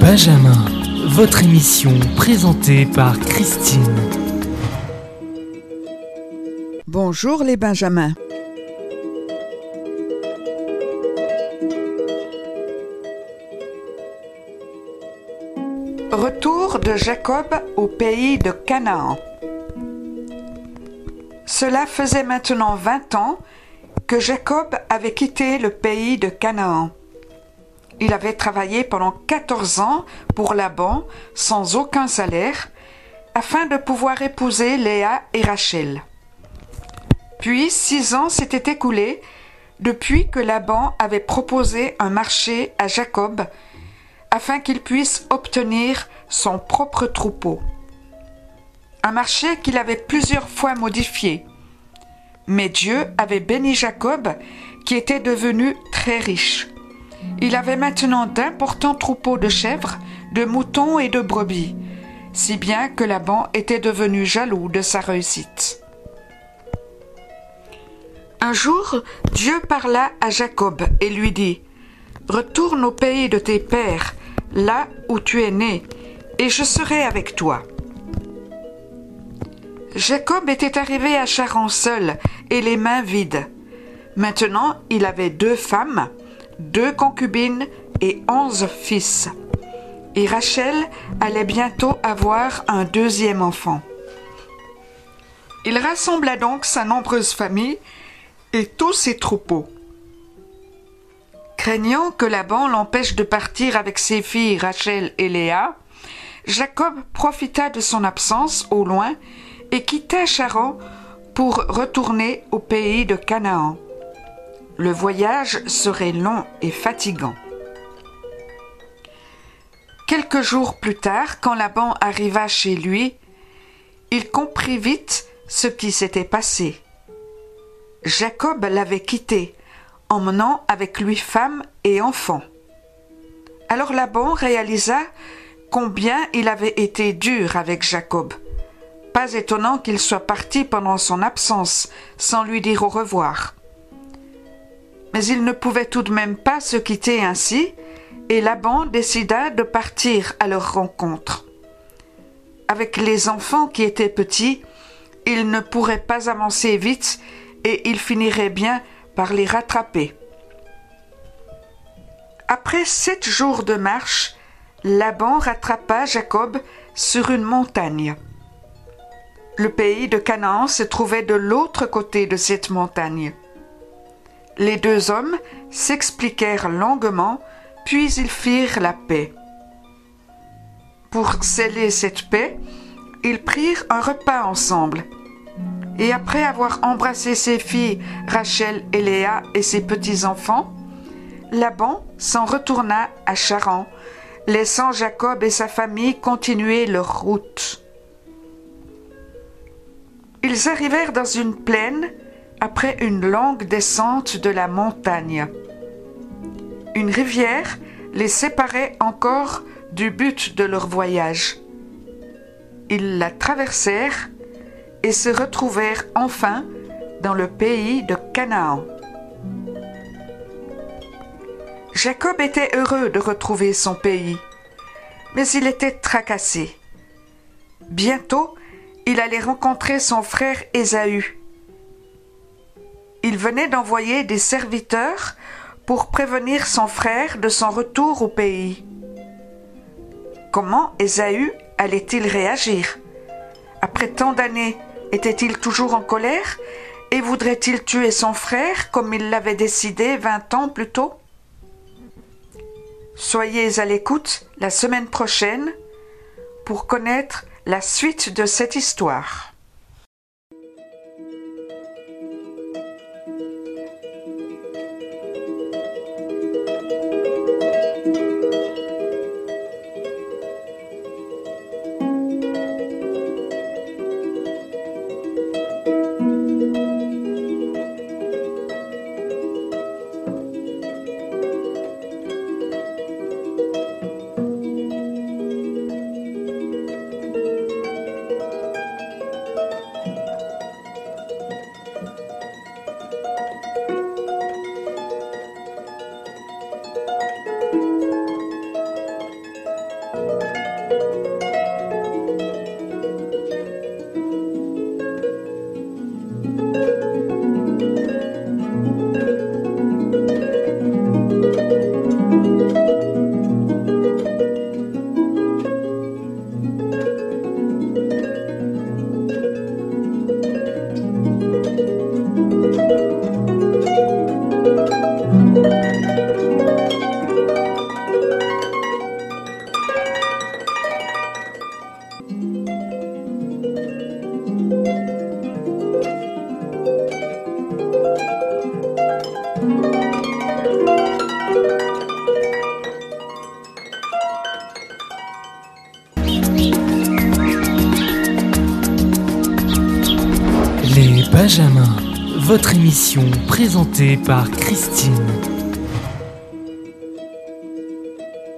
Benjamin, votre émission présentée par Christine. Bonjour les Benjamins. Retour de Jacob au pays de Canaan. Cela faisait maintenant 20 ans que Jacob avait quitté le pays de Canaan. Il avait travaillé pendant 14 ans pour Laban sans aucun salaire, afin de pouvoir épouser Léa et Rachel. Puis 6 ans s'étaient écoulés depuis que Laban avait proposé un marché à Jacob, afin qu'il puisse obtenir son propre troupeau. Un marché qu'il avait plusieurs fois modifié. Mais Dieu avait béni Jacob, qui était devenu très riche. Il avait maintenant d'importants troupeaux de chèvres, de moutons et de brebis, si bien que Laban était devenu jaloux de sa réussite. Un jour, Dieu parla à Jacob et lui dit : « Retourne au pays de tes pères, là où tu es né, et je serai avec toi. » Jacob était arrivé à Charan seul et les mains vides. Maintenant, il avait 2 femmes, 2 concubines et 11 fils. Et Rachel allait bientôt avoir un 2e enfant. Il rassembla donc sa nombreuse famille et tous ses troupeaux. Craignant que Laban l'empêche de partir avec ses filles Rachel et Léa, Jacob profita de son absence au loin et quitta Charan pour retourner au pays de Canaan. Le voyage serait long et fatigant. Quelques jours plus tard, quand Laban arriva chez lui, il comprit vite ce qui s'était passé. Jacob l'avait quitté, emmenant avec lui femme et enfants. Alors Laban réalisa combien il avait été dur avec Jacob. Pas étonnant qu'il soit parti pendant son absence, sans lui dire au revoir. Mais il ne pouvait tout de même pas se quitter ainsi, et Laban décida de partir à leur rencontre. Avec les enfants qui étaient petits, il ne pourrait pas avancer vite et il finirait bien par les rattraper. Après 7 jours de marche, Laban rattrapa Jacob sur une montagne. Le pays de Canaan se trouvait de l'autre côté de cette montagne. Les 2 hommes s'expliquèrent longuement, puis ils firent la paix. Pour sceller cette paix, ils prirent un repas ensemble. Et après avoir embrassé ses filles Rachel et Léa et ses petits-enfants, Laban s'en retourna à Charan, laissant Jacob et sa famille continuer leur route. Ils arrivèrent dans une plaine après une longue descente de la montagne. Une rivière les séparait encore du but de leur voyage. Ils la traversèrent et se retrouvèrent enfin dans le pays de Canaan. Jacob était heureux de retrouver son pays, mais il était tracassé. Bientôt, il allait rencontrer son frère Ésaü. Il venait d'envoyer des serviteurs pour prévenir son frère de son retour au pays. Comment Ésaü allait-il réagir ? Après tant d'années, était-il toujours en colère et voudrait-il tuer son frère comme il l'avait décidé 20 ans plus tôt ? Soyez à l'écoute la semaine prochaine pour connaître la suite de cette histoire. Benjamin, votre émission présentée par Christine.